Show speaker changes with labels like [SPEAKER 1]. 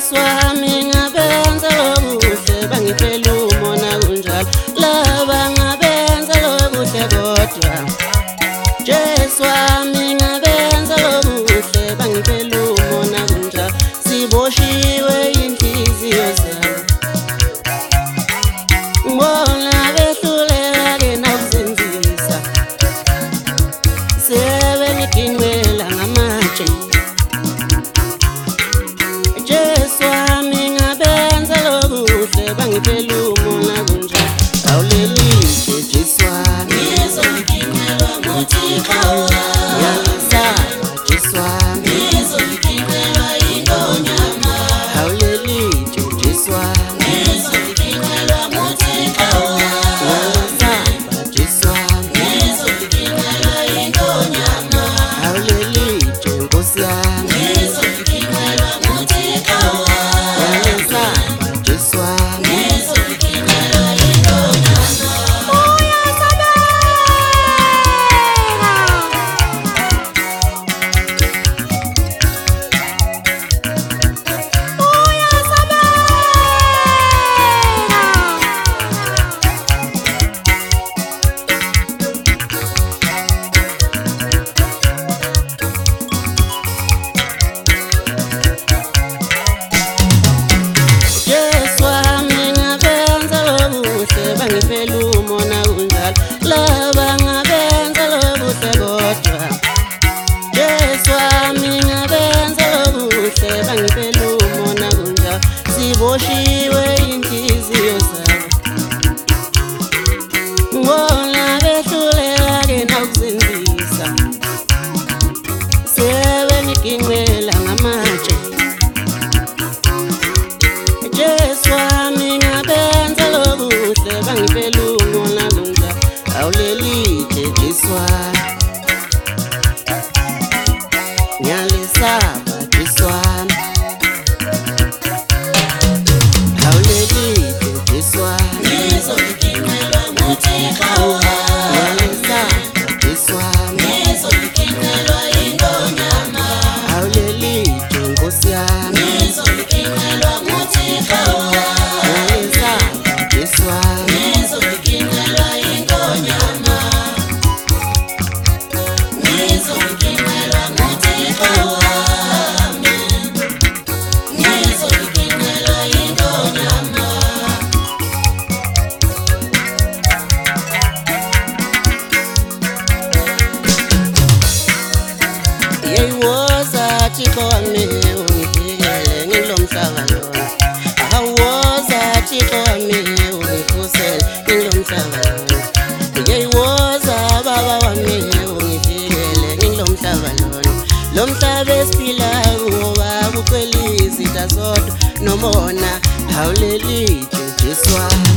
[SPEAKER 1] swami ngabenza lokuhle bangipela umona kunjalo laba ngabenza lokuhle kodwa Jesu wami ngabenza lokuhle bangipela umona kunjalo siboshiwe inhliziyo zami ngibona behluleka ke nakuzenzisa sebe ngidinwela ngamatshe Jesu wami ngabenza lokuhle bangipela umona kunjalo awulelise Jesu wami ngizolidinelwa muthixo yalisaba Jesu wami ngizolidinelwa ingonyama awulelise Jesu wami ngizolidinelwa muthixo yalisaba Jesu wami ngizolidinelwa ingonyama awulelise Nkosi yami ngizolidinelwa muthixo yalisaba Jesu wami ngizolidinelwa ingonyama bangipela umona kunjalo laba ngabenza lokuhle kodwa Jesu wami ngabenza lokuhle bangipela umona kunjalo siboshiwe inhliziyo zami ngibona behluleka ke nakuzenzisa sebe ngidinwela ngamatshe Jesu wami ngabenza lokuhle bangipela umona kunjalo awulelise Jesu wami ngiyalisaba Jesu wami awulelise Jesu wami ngizolidinelwa muthixo ngiyalisaba Jesu wami ngizolidinelwa ingonyama awulelise Nkosi yami ngizolidinelwa muthixo ngiyalisaba Jesu wami ngizolidinelwa ingonyama ngizolidinelwa muthixo wami ngizolidinelwa ingonyama yeyiwoza Thixo wami ungivikele ngilomhlaba lona awoza Thixo wami ungikhusele ngilomhlaba lona yeyiwoza Baba wami ungivikele ngilomhlaba lona lo mhlaba esiphila kuwo kugcwele izitha zodwa nomona awulelise Jesu wami